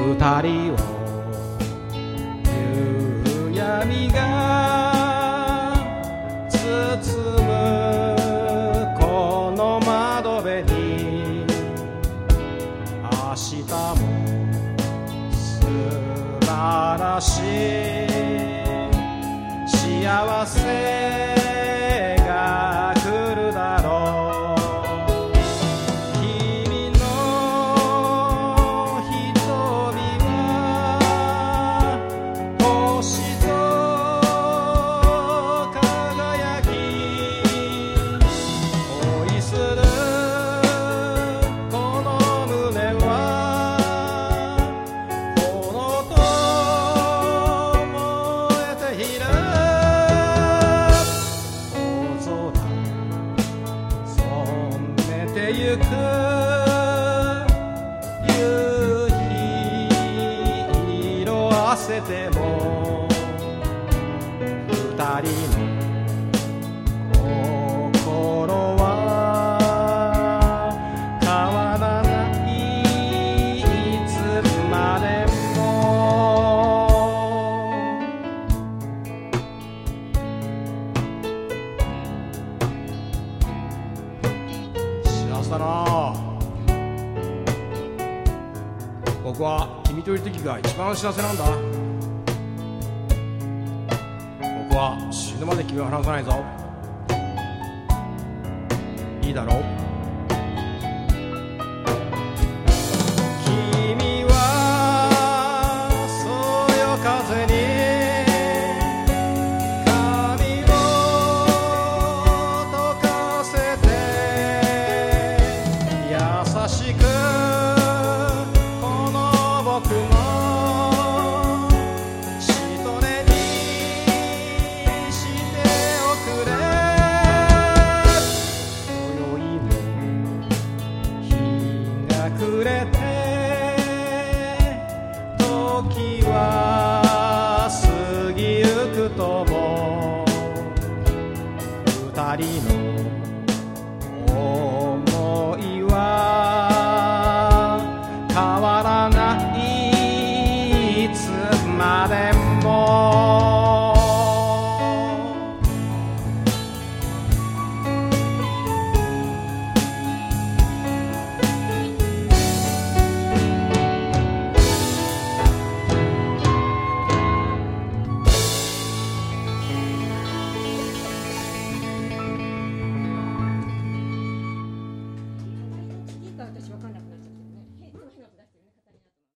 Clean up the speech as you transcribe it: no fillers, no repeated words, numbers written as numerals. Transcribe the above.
二人を夕闇が包むこの窓辺に明日も素晴らしい幸せが来るだろう君の瞳は星と輝き恋するこの胸は炎と燃えている大空染めてゆく夕日色あせても二人の心は変わらないいつまでも幸せだな。僕は君といる時が一番幸せなんだ。僕は死ぬまで君を離さないぞ。いいだろう。君はそよ風に髪を溶かせて優しくこの僕のしとねにしておくれ今宵も日が暮れて